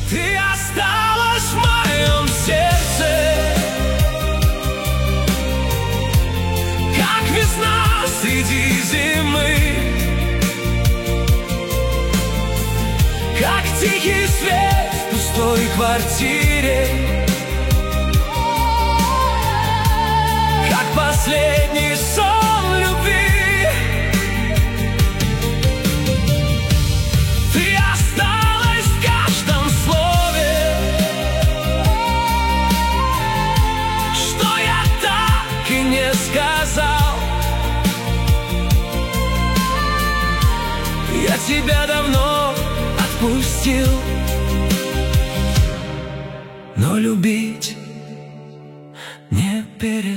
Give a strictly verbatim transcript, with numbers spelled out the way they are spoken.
Ты осталась в моем сердце, как весна среди зимы, как тихий свет в пустой квартире, как последний сон любви. Ты осталась в каждом слове, что я так и не сказал. Я тебя давно отпустил, но любить не перестал.